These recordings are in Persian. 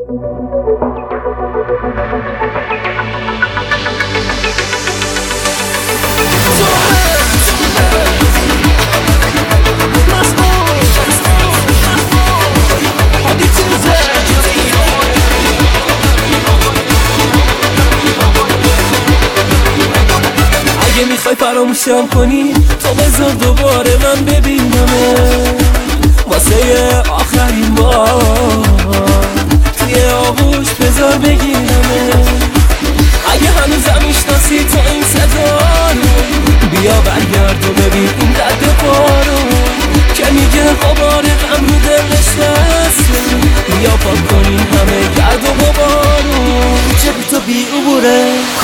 میخوای فراموشم کنی تو بذار دوباره من ببینمه واسه آخرین بار توی آغوش بذار بگیرمه اگه هنوزم میشناسی تو این صدا رو بیا برگرد و ببین این درد پارو که میگه غبار غم رو دلش نسته بیا پاک کنی همه گرد و غبارو کوچه بی تو بی عبوره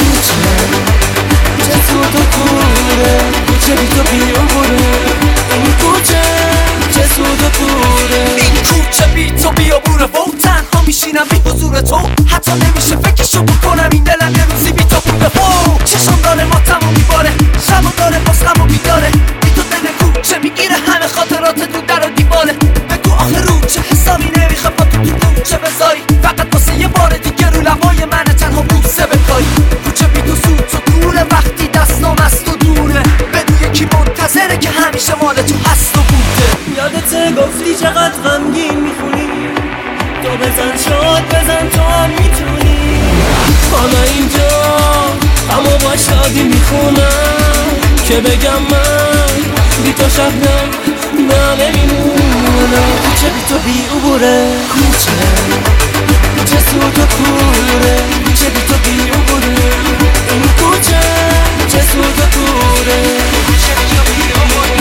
کوچه سود و کوره کوچه بی تو بی عبوره این کوچه چه سود و کوره این کوچه بی تو بی عبوره و تنها میشینم بی حضور تو حتی نمیشه فکرشو بکنم این دلم یه روزی بی تو بوده چشم داره ما تموم میباره شب داره باز غم و بیداره بی تو دل کوچه میگیره همه خاطرات دو در و دیواره بگو آخه رو چه حسابی نمیخوام با تو کوچه بذاری فقط واسه یه بار دیگه رو لبای منه تنها بوسه بکاری کوچه بی تو سود تو کوره وقتی دستام از تو دوره بدون یکی منتظره که همیشه مال تو هست و بوده یادت گفتی چقدر غمگین میخونی تو بزن شاد بزن تو هم میتونی حالا اینجا اما با شادی میخونم که بگم من بی تو شب نه نمیمونم کوچه بی تو بی عبوره کوچه سود و کوره کوچه بی تو بی عبوره این کوچه چه سود و کوره کوچه بی تو بی عبوره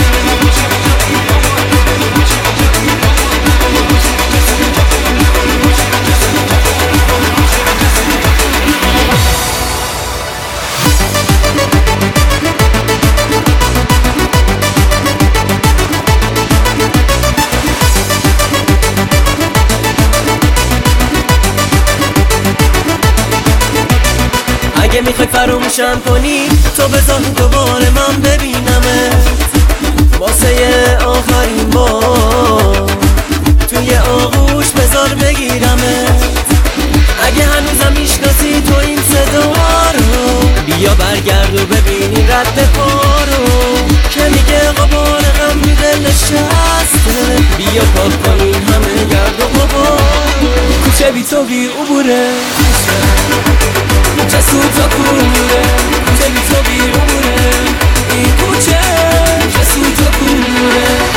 اگه میخوای فراموشم کنی تو بذار دوباره من ببینمت واسه آخرین بار توی آغوش بذار بگیرمت اگه هنوزم میشناسی تو این صدا رو بیا برگرد و ببین این رد پارو که میگه غبار غم رو دلش هسته بیا پاک کنی همه گرد و غبار کوچه بی تو بی عبوره کوچه سود و کوره کوچه بی تو بی عبوره این کوچه چه سود و کوره